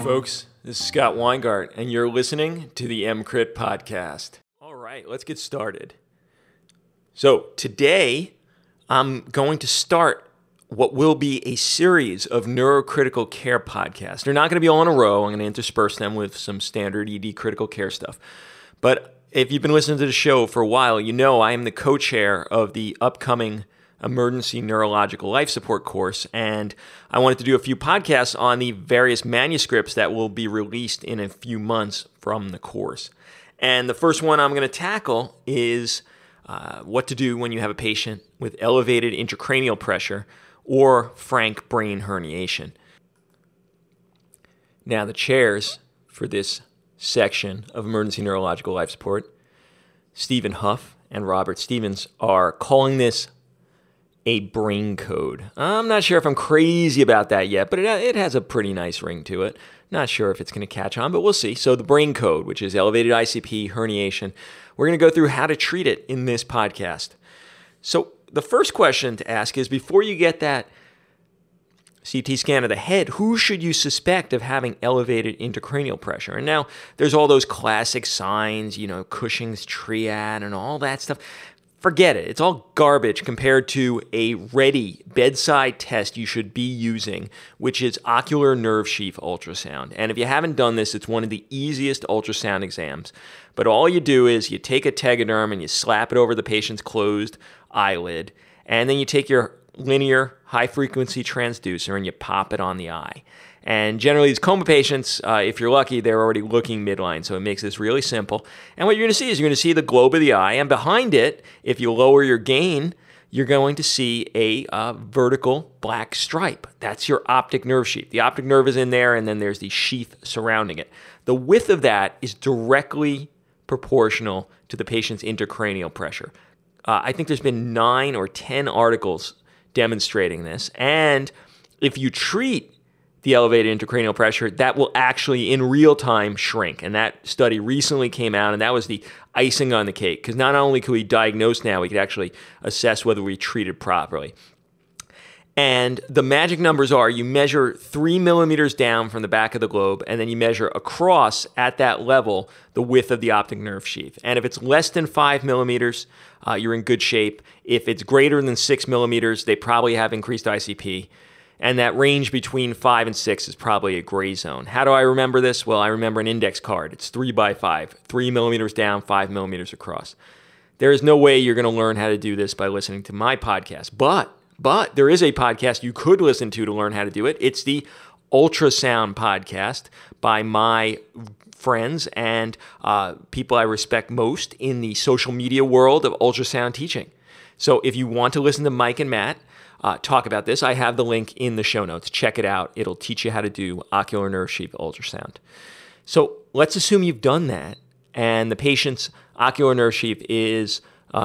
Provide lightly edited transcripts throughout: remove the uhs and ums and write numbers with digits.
folks. This is Scott Weingart, and you're listening to the MCrit Podcast. All right, let's get started. So today, I'm going to start what will be a series of neurocritical care podcasts. They're not going to be all in a row. I'm going to intersperse them with some standard ED critical care stuff. But if you've been listening to the show for a while, you know I am the co-chair of the upcoming Emergency Neurological Life Support course, and I wanted to do a few podcasts on the various manuscripts that will be released in a few months from the course. And the first one I'm going to tackle is what to do when you have a patient with elevated intracranial pressure or frank brain herniation. Now, the chairs for this section of Emergency Neurological Life Support, Stephen Huff and Robert Stevens, are calling this a brain code. I'm not sure if I'm crazy about that yet, but it has a pretty nice ring to it. Not sure if it's going to catch on, but we'll see. So the brain code, which is elevated ICP, herniation, we're going to go through how to treat it in this podcast. So the first question to ask is, before you get that CT scan of the head, who should you suspect of having elevated intracranial pressure? And now there's all those classic signs, Cushing's triad and all that stuff. Forget it. It's all garbage compared to a ready bedside test you should be using, which is ocular nerve sheath ultrasound. And if you haven't done this, it's one of the easiest ultrasound exams. But all you do is you take a Tegaderm and you slap it over the patient's closed eyelid, and then you take your linear high-frequency transducer and you pop it on the eye. And generally, these coma patients, if you're lucky, they're already looking midline, so it makes this really simple. And what you're going to see is you're going to see the globe of the eye, and behind it, if you lower your gain, you're going to see a vertical black stripe. That's your optic nerve sheath. The optic nerve is in there, and then there's the sheath surrounding it. The width of that is directly proportional to the patient's intracranial pressure. I think there's been 9 or 10 articles demonstrating this, and if you treat the elevated intracranial pressure, that will actually in real time shrink. And that study recently came out, and that was the icing on the cake, because not only could we diagnose now, we could actually assess whether we treated properly. And the magic numbers are, you measure 3 millimeters down from the back of the globe, and then you measure across at that level the width of the optic nerve sheath. And if it's less than 5 millimeters, you're in good shape. If it's greater than 6 millimeters, they probably have increased ICP. And that range between 5 and 6 is probably a gray zone. How do I remember this? Well, I remember an index card. It's 3 by 5, 3 millimeters down, 5 millimeters across. There is no way you're going to learn how to do this by listening to my podcast. But there is a podcast you could listen to learn how to do it. It's the Ultrasound podcast by my friends and people I respect most in the social media world of ultrasound teaching. So if you want to listen to Mike and Matt talk about this, I have the link in the show notes. Check it out. It'll teach you how to do ocular nerve sheath ultrasound. So let's assume you've done that, and the patient's ocular nerve sheath is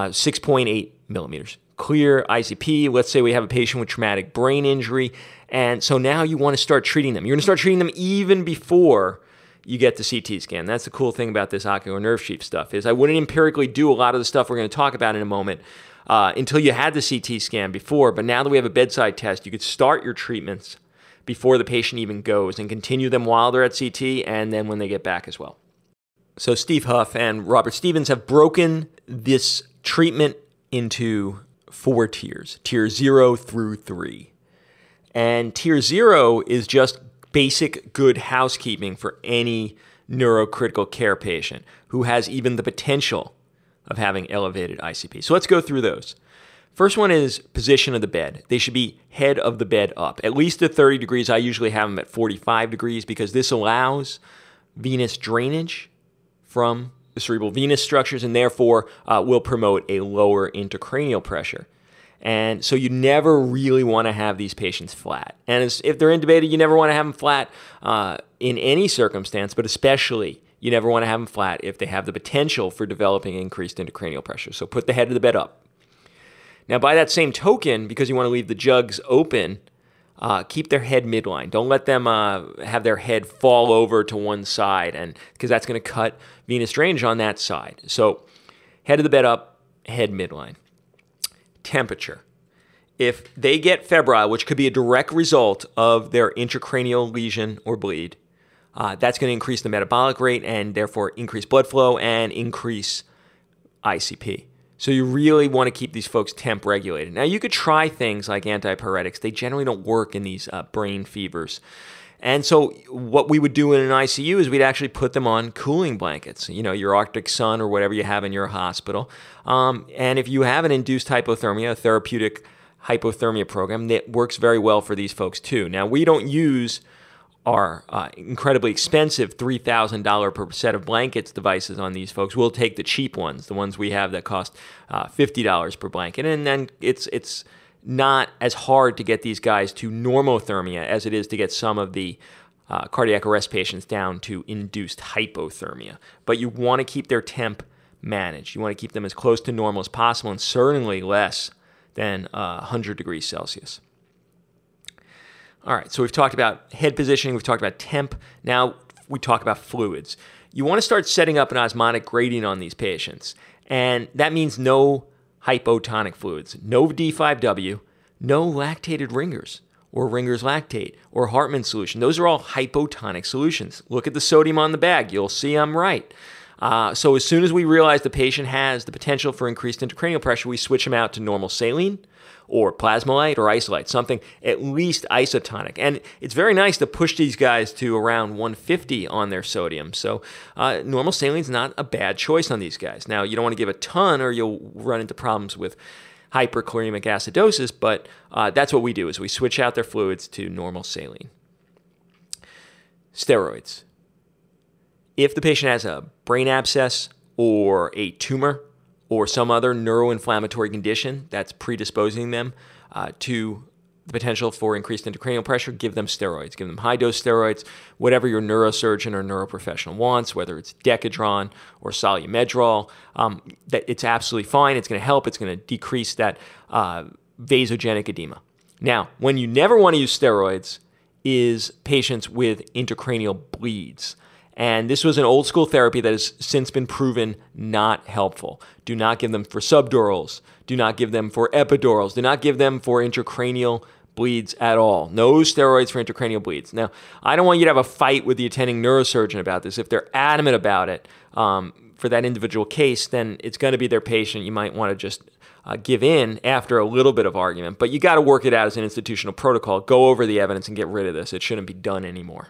6.8 millimeters. Clear ICP. Let's say we have a patient with traumatic brain injury, and so now you want to start treating them. You're going to start treating them even before you get the CT scan. That's the cool thing about this ocular nerve sheath stuff, is I wouldn't empirically do a lot of the stuff we're going to talk about in a moment until you had the CT scan before. But now that we have a bedside test, you could start your treatments before the patient even goes and continue them while they're at CT and then when they get back as well. So Steve Huff and Robert Stevens have broken this treatment into 4 tiers, tier 0 through 3. And tier 0 is just basic good housekeeping for any neurocritical care patient who has even the potential of having elevated ICP. So let's go through those. First one is position of the bed. They should be head of the bed up, at least at 30 degrees. I usually have them at 45 degrees because this allows venous drainage from the cerebral venous structures and therefore will promote a lower intracranial pressure. And so you never really want to have these patients flat. And if they're intubated, you never want to have them flat in any circumstance, but especially you never want to have them flat if they have the potential for developing increased intracranial pressure. So put the head of the bed up. Now, by that same token, because you want to leave the jugs open, keep their head midline. Don't let them have their head fall over to one side, and because that's going to cut venous drainage on that side. So head of the bed up, head midline. Temperature. If they get febrile, which could be a direct result of their intracranial lesion or bleed, that's going to increase the metabolic rate and therefore increase blood flow and increase ICP. So you really want to keep these folks temp regulated. Now, you could try things like antipyretics. They generally don't work in these brain fevers. And so what we would do in an ICU is we'd actually put them on cooling blankets, your Arctic Sun or whatever you have in your hospital. And if you have an induced hypothermia, a therapeutic hypothermia program, that works very well for these folks too. Now, we don't use our incredibly expensive $3,000 per set of blankets devices on these folks. We'll take the cheap ones, the ones we have that cost $50 per blanket, and then it's not as hard to get these guys to normothermia as it is to get some of the cardiac arrest patients down to induced hypothermia. But you want to keep their temp managed. You want to keep them as close to normal as possible, and certainly less than 100 degrees Celsius. All right, so we've talked about head positioning, we've talked about temp. Now we talk about fluids. You want to start setting up an osmotic gradient on these patients, and that means no hypotonic fluids, no D5W, no lactated Ringer's or Ringer's lactate or Hartmann solution. Those are all hypotonic solutions. Look at the sodium on the bag. You'll see I'm right. So as soon as we realize the patient has the potential for increased intracranial pressure, we switch them out to normal saline or Plasmolite or Isolite, something at least isotonic. And it's very nice to push these guys to around 150 on their sodium. So normal saline's not a bad choice on these guys. Now, you don't want to give a ton or you'll run into problems with hyperchloremic acidosis, but that's what we do is we switch out their fluids to normal saline. Steroids. If the patient has a brain abscess or a tumor or some other neuroinflammatory condition that's predisposing them to the potential for increased intracranial pressure, give them steroids. Give them high-dose steroids, whatever your neurosurgeon or neuroprofessional wants, whether it's Decadron or Solumedrol. That it's absolutely fine. It's going to help. It's going to decrease that vasogenic edema. Now, when you never want to use steroids is patients with intracranial bleeds. And this was an old school therapy that has since been proven not helpful. Do not give them for subdurals. Do not give them for epidurals. Do not give them for intracranial bleeds at all. No steroids for intracranial bleeds. Now, I don't want you to have a fight with the attending neurosurgeon about this. If they're adamant about it for that individual case, then it's going to be their patient. You might want to just give in after a little bit of argument. But you got to work it out as an institutional protocol. Go over the evidence and get rid of this. It shouldn't be done anymore.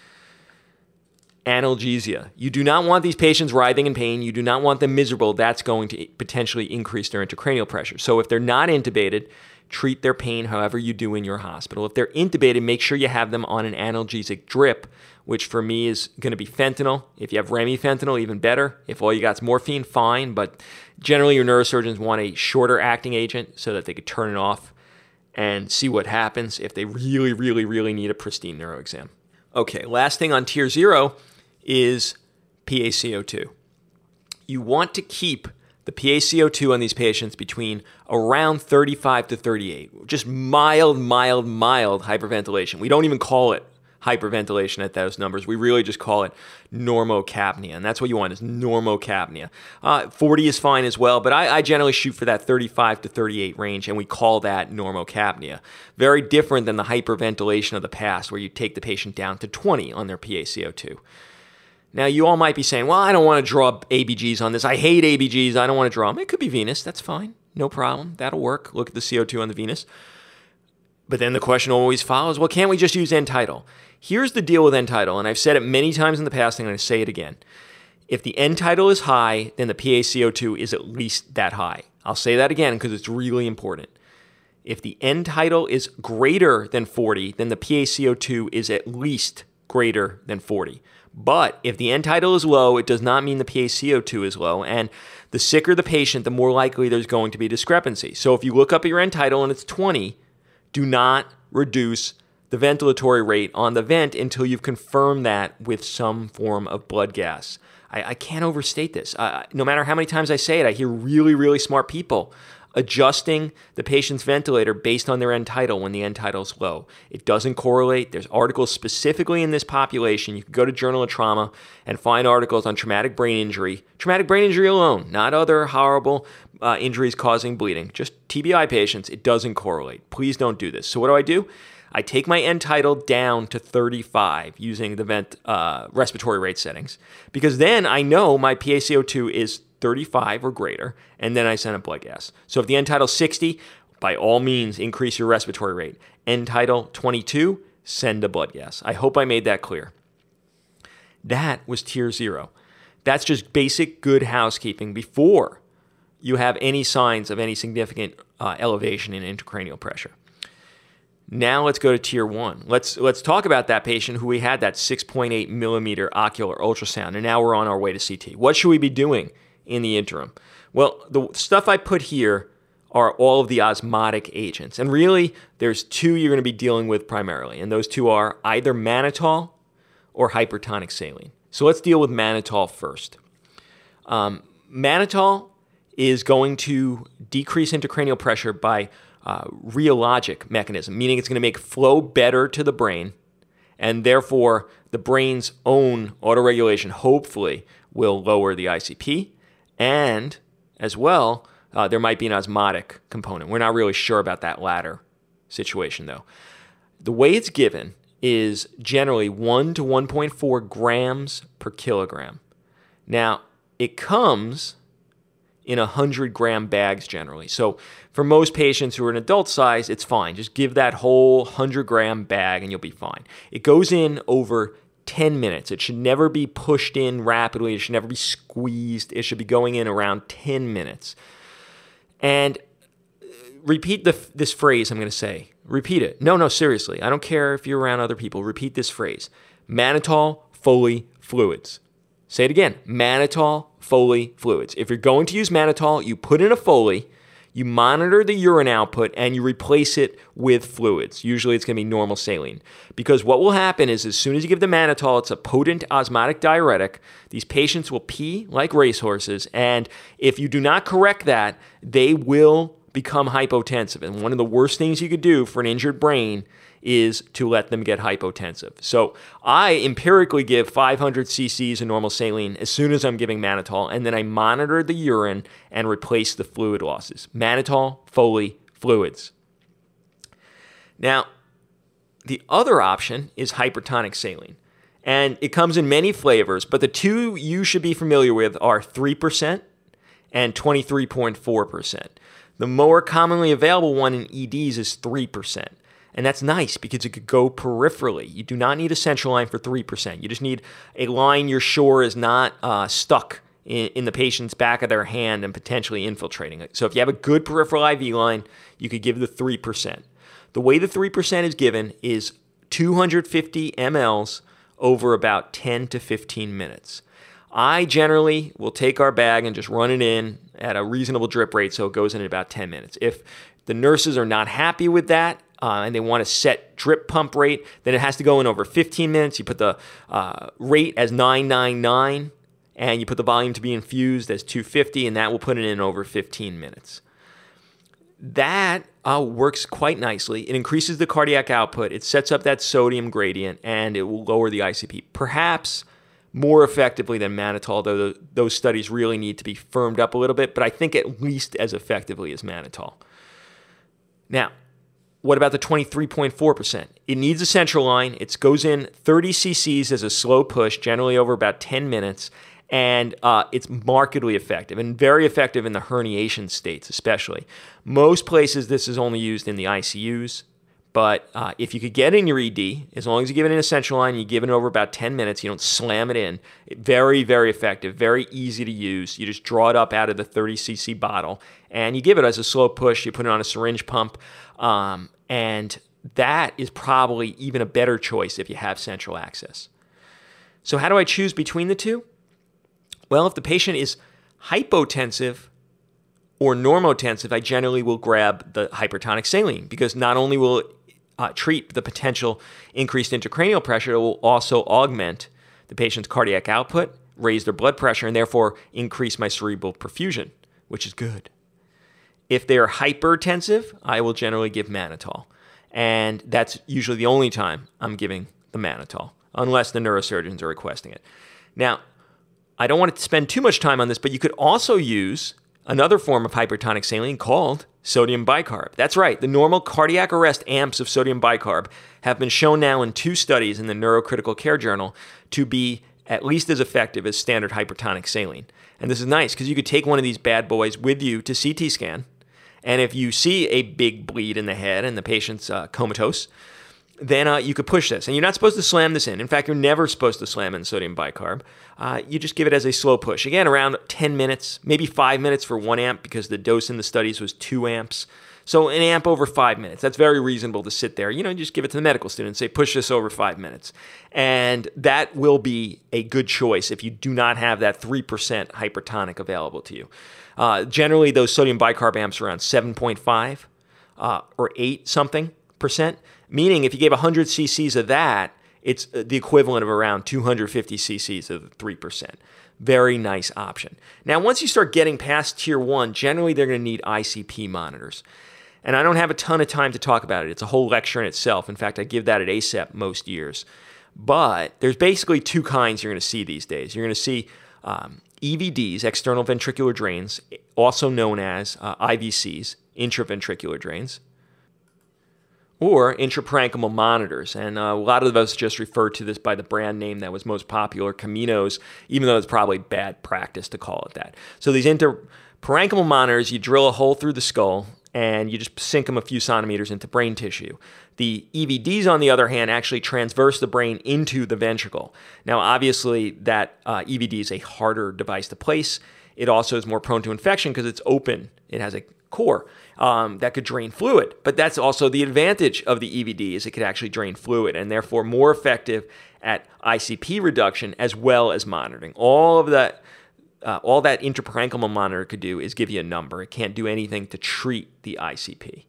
Analgesia. You do not want these patients writhing in pain. You do not want them miserable. That's going to potentially increase their intracranial pressure. So if they're not intubated, treat their pain however you do in your hospital. If they're intubated, make sure you have them on an analgesic drip, which for me is going to be fentanyl. If you have remifentanil, even better. If all you got is morphine, fine. But generally, your neurosurgeons want a shorter acting agent so that they could turn it off and see what happens if they really, really, really need a pristine neuro exam. Okay, last thing on tier 0 is PaCO2. You want to keep the PaCO2 on these patients between around 35 to 38. Just mild hyperventilation. We don't even call it hyperventilation at those numbers. We really just call it normocapnia, and that's what you want is normocapnia. 40 is fine as well, but I generally shoot for that 35 to 38 range, and we call that normocapnia. Very different than the hyperventilation of the past, where you take the patient down to 20 on their PaCO2. Now, you all might be saying, well, I don't want to draw ABGs on this. I hate ABGs. I don't want to draw them. It could be venous. That's fine. No problem. That'll work. Look at the CO2 on the venous. But then the question always follows, well, can't we just use end-tidal? Here's the deal with end-tidal, and I've said it many times in the past, and I'm going to say it again. If the end-tidal is high, then the PaCO2 is at least that high. I'll say that again because it's really important. If the end-tidal is greater than 40, then the PaCO2 is at least greater than 40. But if the end-tidal is low, it does not mean the PaCO2 is low. And the sicker the patient, the more likely there's going to be discrepancy. So if you look up at your end-tidal and it's 20, do not reduce the ventilatory rate on the vent until you've confirmed that with some form of blood gas. I can't overstate this. No matter how many times I say it, I hear really, really smart people adjusting the patient's ventilator based on their end-tidal when the end-tidal is low. It doesn't correlate. There's articles specifically in this population. You can go to Journal of Trauma and find articles on traumatic brain injury. Traumatic brain injury alone, not other horrible injuries causing bleeding. Just TBI patients, it doesn't correlate. Please don't do this. So what do? I take my end tidal down to 35 using the vent respiratory rate settings, because then I know my PaCO2 is 35 or greater, and then I send a blood gas. So if the end tidal is 60, by all means, increase your respiratory rate. End tidal 22, send a blood gas. I hope I made that clear. That was tier 0. That's just basic good housekeeping before you have any signs of any significant elevation in intracranial pressure. Now let's go to tier 1. Let's talk about that patient who we had that 6.8 millimeter ocular ultrasound, and now we're on our way to CT. What should we be doing in the interim? Well, the stuff I put here are all of the osmotic agents. And really, there's 2 you're going to be dealing with primarily, and those 2 are either mannitol or hypertonic saline. So let's deal with mannitol first. Mannitol is going to decrease intracranial pressure by rheologic mechanism, meaning it's going to make flow better to the brain, and therefore the brain's own autoregulation hopefully will lower the ICP, and as well, there might be an osmotic component. We're not really sure about that latter situation, though. The way it's given is generally 1 to 1.4 grams per kilogram. Now, it comes in 100-gram bags generally. So for most patients who are an adult size, it's fine. Just give that whole 100-gram bag and you'll be fine. It goes in over 10 minutes. It should never be pushed in rapidly. It should never be squeezed. It should be going in around 10 minutes. And repeat this phrase I'm going to say. Repeat it. No, seriously. I don't care if you're around other people. Repeat this phrase. Mannitol, Foley, fluids. Say it again. Mannitol, Foley, fluids. If you're going to use mannitol, you put in a Foley, you monitor the urine output, and you replace it with fluids. Usually it's going to be normal saline. Because what will happen is as soon as you give the mannitol, it's a potent osmotic diuretic. These patients will pee like racehorses, and if you do not correct that, they will become hypotensive. And one of the worst things you could do for an injured brain is to let them get hypotensive. So I empirically give 500 cc's of normal saline as soon as I'm giving mannitol, and then I monitor the urine and replace the fluid losses. Mannitol, Foley, fluids. Now, the other option is hypertonic saline, and it comes in many flavors, but the 2 you should be familiar with are 3% and 23.4%. The more commonly available one in EDs is 3%. And that's nice because it could go peripherally. You do not need a central line for 3%. You just need a line you're sure is not stuck in the patient's back of their hand and potentially infiltrating it. So if you have a good peripheral IV line, you could give the 3%. The way the 3% is given is 250 mLs over about 10 to 15 minutes. I generally will take our bag and just run it in at a reasonable drip rate so it goes in about 10 minutes. If the nurses are not happy with that and they want a set drip pump rate, then it has to go in over 15 minutes. You put the rate as 999 and you put the volume to be infused as 250, and that will put it in over 15 minutes. That works quite nicely. It increases the cardiac output. It sets up that sodium gradient, and it will lower the ICP. Perhaps more effectively than mannitol, though those studies really need to be firmed up a little bit, but I think at least as effectively as mannitol. Now, what about the 23.4%? It needs a central line. It goes in 30 cc's as a slow push, generally over about 10 minutes, and it's markedly effective and very effective in the herniation states especially. Most places this is only used in the ICUs, but if you could get in your ED, as long as you give it in a central line, you give it over about 10 minutes, you don't slam it in. Very, very effective, very easy to use. You just draw it up out of the 30 cc bottle, and you give it as a slow push. You put it on a syringe pump, and that is probably even a better choice if you have central access. So how do I choose between the two? Well, if the patient is hypotensive or normotensive, I generally will grab the hypertonic saline because not only will it treat the potential increased intracranial pressure, it will also augment the patient's cardiac output, raise their blood pressure, and therefore increase my cerebral perfusion, which is good. If they're hypertensive, I will generally give mannitol. And that's usually the only time I'm giving the mannitol, unless the neurosurgeons are requesting it. Now, I don't want to spend too much time on this, but you could also use another form of hypertonic saline called sodium bicarb. That's right, the normal cardiac arrest amps of sodium bicarb have been shown now in 2 studies in the Neurocritical Care Journal to be at least as effective as standard hypertonic saline. And this is nice because you could take one of these bad boys with you to CT scan, and if you see a big bleed in the head and the patient's comatose, then you could push this. And you're not supposed to slam this in. In fact, you're never supposed to slam in sodium bicarb. You just give it as a slow push. Again, around 10 minutes, maybe 5 minutes for 1 amp because the dose in the studies was 2 amps. So an amp over 5 minutes. That's very reasonable to sit there. You just give it to the medical student and say, push this over 5 minutes. And that will be a good choice if you do not have that 3% hypertonic available to you. Generally, those sodium bicarb amps are around 7.5 or 8 something percent. Meaning, if you gave 100 cc's of that, it's the equivalent of around 250 cc's of 3%. Very nice option. Now, once you start getting past tier 1, generally they're going to need ICP monitors. And I don't have a ton of time to talk about it. It's a whole lecture in itself. In fact, I give that at ACEP most years. But there's basically 2 kinds you're going to see these days. You're going to see EVDs, external ventricular drains, also known as IVCs, intraventricular drains, or intraparenchymal monitors. And a lot of us just refer to this by the brand name that was most popular, Caminos, even though it's probably bad practice to call it that. So these intraparenchymal monitors, you drill a hole through the skull and you just sink them a few centimeters into brain tissue. The EVDs, on the other hand, actually transverse the brain into the ventricle. Now, obviously, that EVD is a harder device to place. It also is more prone to infection because it's open. It has a core that could drain fluid. But that's also the advantage of the EVD, is it could actually drain fluid and therefore more effective at ICP reduction as well as monitoring. All that intraparenchymal monitor could do is give you a number. It can't do anything to treat the ICP.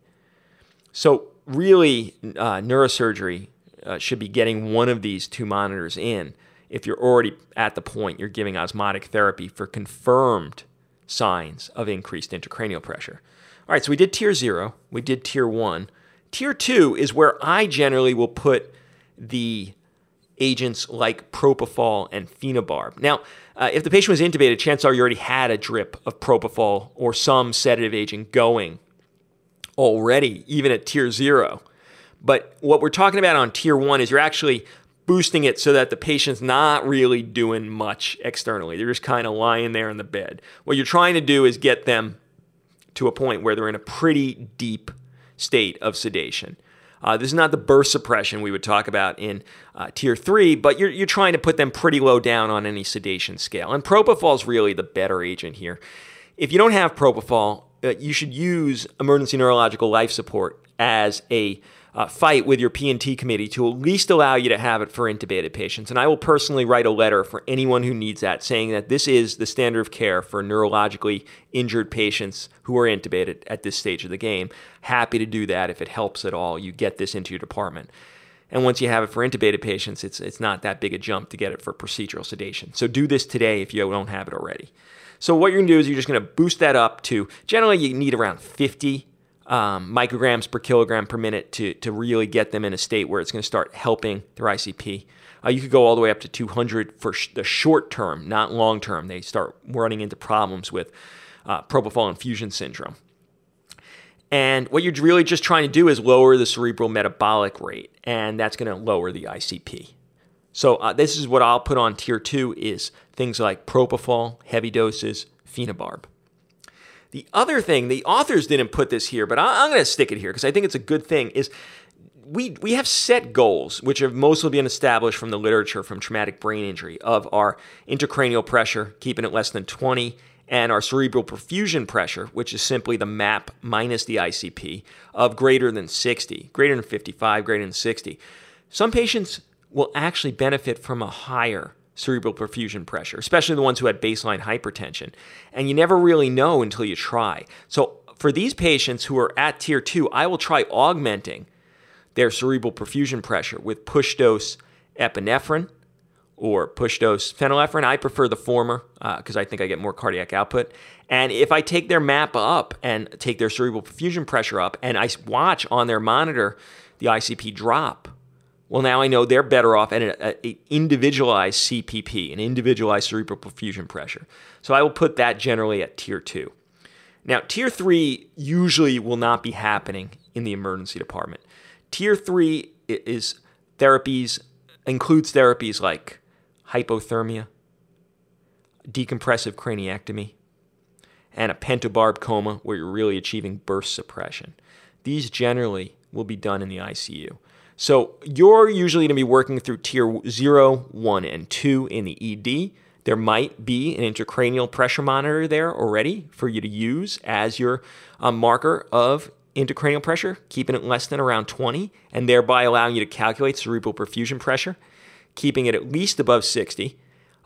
So really, neurosurgery should be getting one of these 2 monitors in if you're already at the point you're giving osmotic therapy for confirmed signs of increased intracranial pressure. All right, so we did tier 0, we did tier 1. Tier 2 is where I generally will put the agents like propofol and phenobarb. Now, if the patient was intubated, chances are you already had a drip of propofol or some sedative agent going already, even at tier 0. But what we're talking about on tier 1 is you're actually boosting it so that the patient's not really doing much externally. They're just kind of lying there in the bed. What you're trying to do is get them to a point where they're in a pretty deep state of sedation. This is not the burst suppression we would talk about in tier 3, but you're trying to put them pretty low down on any sedation scale. And propofol is really the better agent here. If you don't have propofol, you should use emergency neurological life support as a fight with your P&T committee to at least allow you to have it for intubated patients. And I will personally write a letter for anyone who needs that, saying that this is the standard of care for neurologically injured patients who are intubated at this stage of the game. Happy to do that if it helps at all. You get this into your department. And once you have it for intubated patients, it's not that big a jump to get it for procedural sedation. So do this today if you don't have it already. So what you're going to do is you're just going to boost that up to, generally you need around 50 micrograms per kilogram per minute to really get them in a state where it's going to start helping their ICP. You could go all the way up to 200 for the short term, not long term. They start running into problems with propofol infusion syndrome. And what you're really just trying to do is lower the cerebral metabolic rate, and that's going to lower the ICP. So this is what I'll put on tier 2 is things like propofol, heavy doses, phenobarb. The other thing, the authors didn't put this here, but I'm going to stick it here because I think it's a good thing, is we have set goals, which have mostly been established from the literature from traumatic brain injury, of our intracranial pressure, keeping it less than 20, and our cerebral perfusion pressure, which is simply the MAP minus the ICP, of greater than 60, greater than 55, greater than 60. Some patients will actually benefit from a higher cerebral perfusion pressure, especially the ones who had baseline hypertension. And you never really know until you try. So for these patients who are at tier 2, I will try augmenting their cerebral perfusion pressure with push-dose epinephrine or push-dose phenylephrine. I prefer the former because I think I get more cardiac output. And if I take their MAP up and take their cerebral perfusion pressure up and I watch on their monitor the ICP drop, well, now I know they're better off at an individualized CPP, an individualized cerebral perfusion pressure. So I will put that generally at tier 2. Now, Tier 3 usually will not be happening in the emergency department. Tier 3 includes therapies like hypothermia, decompressive craniectomy, and a pentobarb coma where you're really achieving burst suppression. These generally will be done in the ICU. So you're usually going to be working through Tier 0, 1, and 2 in the ED. There might be an intracranial pressure monitor there already for you to use as your marker of intracranial pressure, keeping it less than around 20, and thereby allowing you to calculate cerebral perfusion pressure, keeping it at least above 60.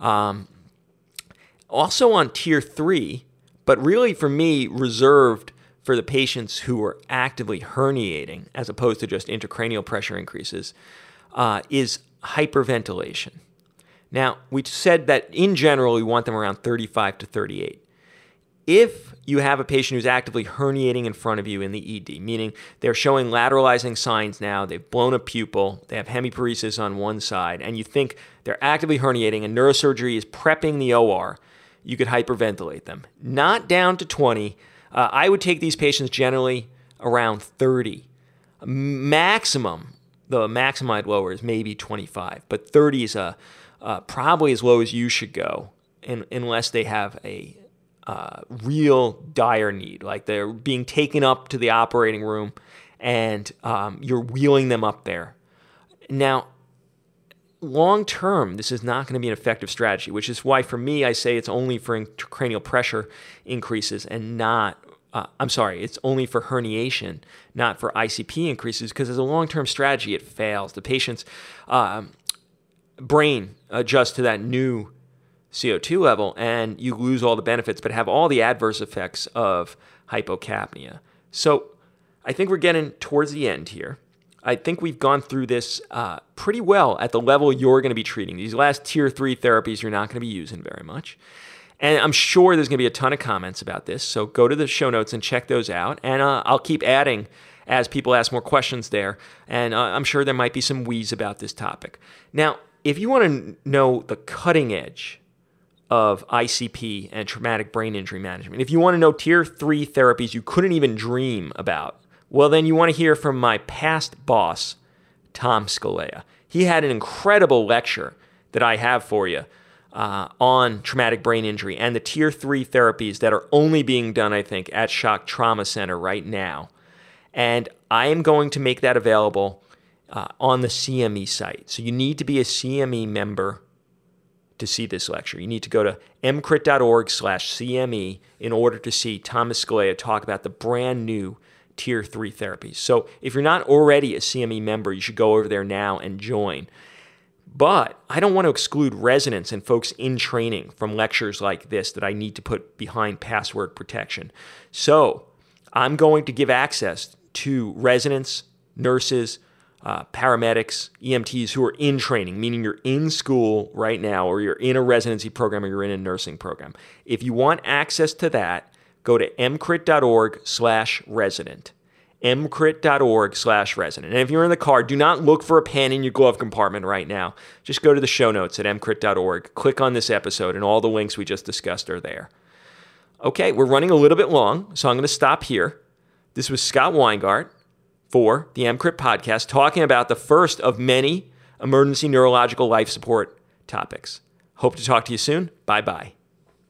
Also on Tier 3, but really for me reserved for the patients who are actively herniating as opposed to just intracranial pressure increases, is hyperventilation. Now, we said that in general, we want them around 35 to 38. If you have a patient who's actively herniating in front of you in the ED, meaning they're showing lateralizing signs now, they've blown a pupil, they have hemiparesis on one side, and you think they're actively herniating and neurosurgery is prepping the OR, you could hyperventilate them. Not down to 20. I would take these patients generally around 30. Maximum, the maximum I'd lower is maybe 25, but 30 is probably as low as you should go unless they have a real dire need, like they're being taken up to the operating room and you're wheeling them up there. Now, long term, this is not going to be an effective strategy, which is why for me, I say it's only for intracranial pressure increases and not, it's only for herniation, not for ICP increases, because as a long-term strategy, it fails. The patient's brain adjusts to that new CO2 level and you lose all the benefits, but have all the adverse effects of hypocapnia. So I think we're getting towards the end here. I think we've gone through this pretty well at the level you're going to be treating. These last Tier 3 therapies you're not going to be using very much. And I'm sure there's going to be a ton of comments about this, so go to the show notes and check those out. And I'll keep adding as people ask more questions there. And I'm sure there might be some wheeze about this topic. Now, if you want to know the cutting edge of ICP and traumatic brain injury management, if you want to know Tier 3 therapies you couldn't even dream about, well, then you want to hear from my past boss, Tom Scalea. He had an incredible lecture that I have for you on traumatic brain injury and the Tier 3 therapies that are only being done, I think, at Shock Trauma Center right now. And I am going to make that available on the CME site. So you need to be a CME member to see this lecture. You need to go to mcrit.org/CME in order to see Thomas Scalea talk about the brand new Tier 3 therapies. So if you're not already a CME member, you should go over there now and join. But I don't want to exclude residents and folks in training from lectures like this that I need to put behind password protection. So I'm going to give access to residents, nurses, paramedics, EMTs who are in training, meaning you're in school right now or you're in a residency program or you're in a nursing program. If you want access to that, go to mcrit.org/resident. mcrit.org/resident. And if you're in the car, do not look for a pen in your glove compartment right now. Just go to the show notes at mcrit.org, click on this episode, and all the links we just discussed are there. Okay, we're running a little bit long, so I'm going to stop here. This was Scott Weingart for the MCRIT podcast, talking about the first of many emergency neurological life support topics. Hope to talk to you soon. Bye-bye.